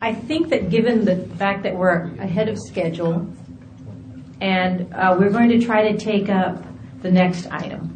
I think that given the fact that we're ahead of schedule, and we're going to try to take up the next item.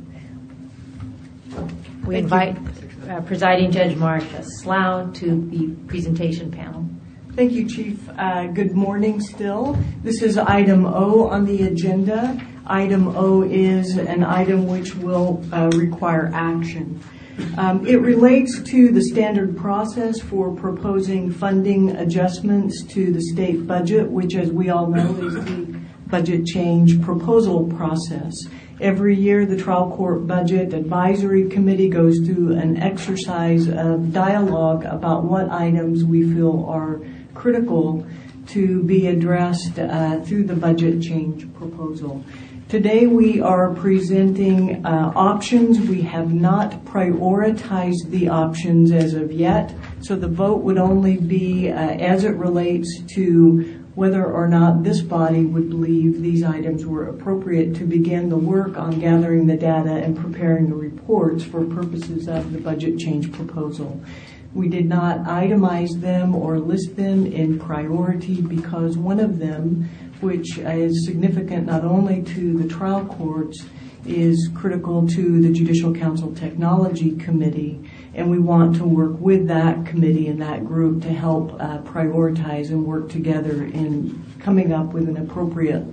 We invite Presiding Judge Marcia Slough to the presentation panel. Thank you, Chief. Good morning still. This is item O on the agenda. Item O is an item which will require action. It relates to the standard process for proposing funding adjustments to the state budget, which, as we all know, is the budget change proposal process. Every year, the Trial Court Budget Advisory Committee goes through an exercise of dialogue about what items we feel are critical to be addressed through the budget change proposal. Today we are presenting options. We have not prioritized the options as of yet, so the vote would only be as it relates to whether or not this body would believe these items were appropriate to begin the work on gathering the data and preparing the reports for purposes of the budget change proposal. We did not itemize them or list them in priority because one of them, which is significant not only to the trial courts, is critical to the Judicial Council Technology Committee, and we want to work with that committee and that group to help prioritize and work together in coming up with an appropriate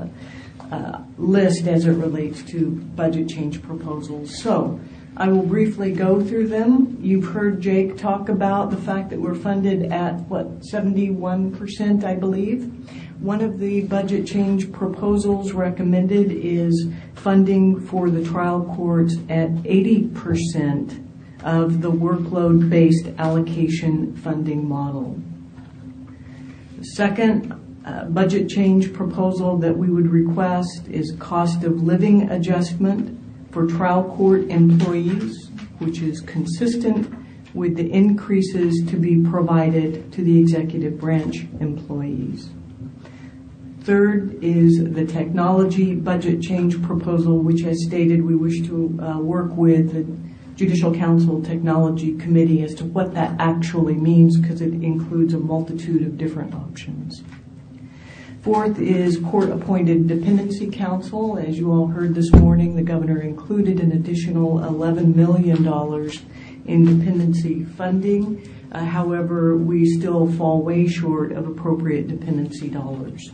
list as it relates to budget change proposals. So I will briefly go through them. You've heard Jake talk about the fact that we're funded at, 71%, I believe. One of the budget change proposals recommended is funding for the trial courts at 80% of the workload-based allocation funding model. The second budget change proposal that we would request is cost of living adjustment for trial court employees, which is consistent with the increases to be provided to the executive branch employees. Third is the technology budget change proposal, which, as stated, we wish to work with the Judicial Council Technology Committee as to what that actually means, because it includes a multitude of different options. Fourth is court-appointed dependency counsel. As you all heard this morning, the governor included an additional $11 million in dependency funding. However, we still fall way short of appropriate dependency dollars.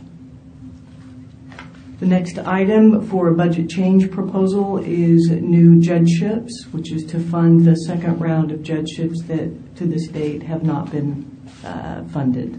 The next item for a budget change proposal is new judgeships, which is to fund the second round of judgeships that to this date have not been funded.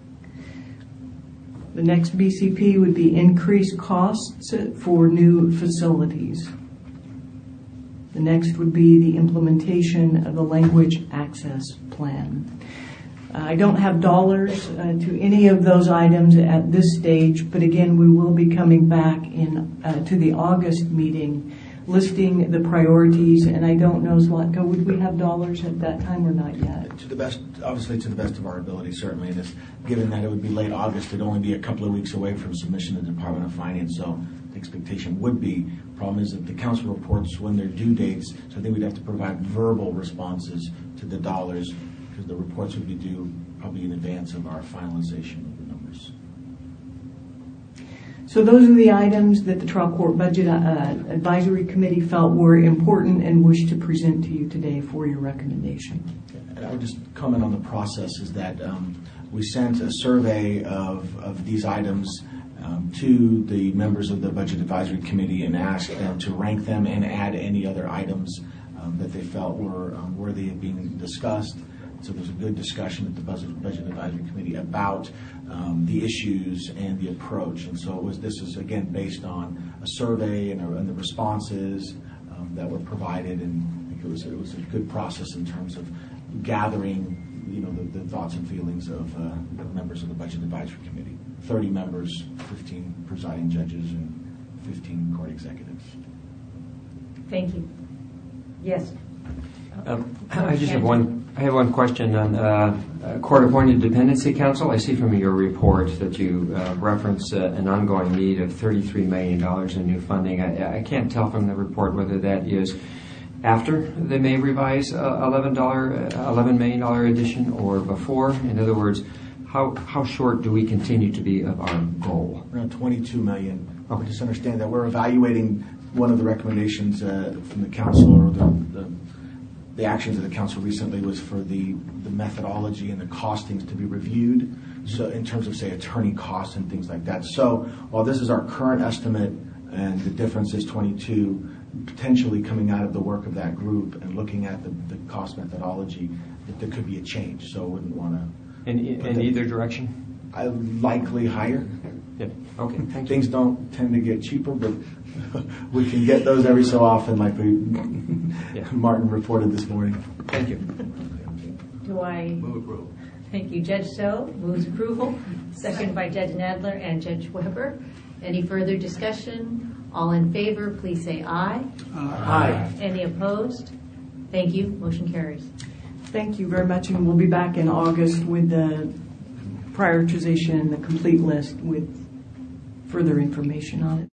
The next BCP would be increased costs for new facilities. The next would be the implementation of the language access plan. I don't have dollars to any of those items at this stage, but again, we will be coming back to the August meeting listing the priorities, and I don't know, Zlatka, would we have dollars at that time or not yet? To the best of our ability, certainly. And given that it would be late August, it'd only be a couple of weeks away from submission to the Department of Finance, so the expectation would be. Problem is that the council reports when their due dates, so I think we'd have to provide verbal responses to the dollars, because the reports would be due probably in advance of our finalization of the numbers. So those are the items that the Trial Court Budget Advisory Committee felt were important and wished to present to you today for your recommendation. And I would just comment on the process is that we sent a survey of these items to the members of the Budget Advisory Committee and asked them to rank them and add any other items that they felt were worthy of being discussed. So there was a good discussion at the Budget Advisory Committee about the issues and the approach. And so this is, again, based on a survey and the responses that were provided. And I think it was a good process in terms of gathering, the thoughts and feelings of the members of the Budget Advisory Committee. 30 members, 15 presiding judges, and 15 court executives. Thank you. Yes. I just have one question on court-appointed dependency counsel. I see from your report that you reference an ongoing need of $33 million in new funding. I can't tell from the report whether that is after they may revise $11 million addition or before. In other words, how short do we continue to be of our goal? Around 22 million. Okay. Just understand that we're evaluating one of the recommendations from the council, or the actions of the council recently was for the methodology and the costings to be reviewed. So in terms of, say, attorney costs and things like that. So while this is our current estimate and the difference is 22, potentially coming out of the work of that group and looking at the cost methodology, that there could be a change. So I wouldn't want to. In either direction? Likely higher. Yeah. Okay. Thank you. Things don't tend to get cheaper, but we can get those every so often, like Martin reported this morning. Thank you. Do I? Move approval. Thank you. Judge So moves approval, seconded by Judge Nadler and Judge Weber. Any further discussion? All in favor, please say aye. Aye. Any opposed? Thank you. Motion carries. Thank you very much, and we'll be back in August with the prioritization and the complete list with further information on it.